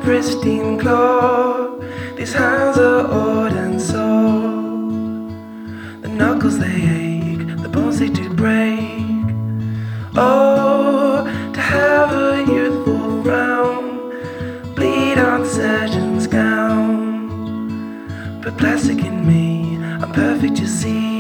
pristine claw. These hands are old and sore. The knuckles they ache, the bones they do break. Oh, to have a youthful frown, bleed on surgeon's gown. But plastic in me, I'm perfect, you see.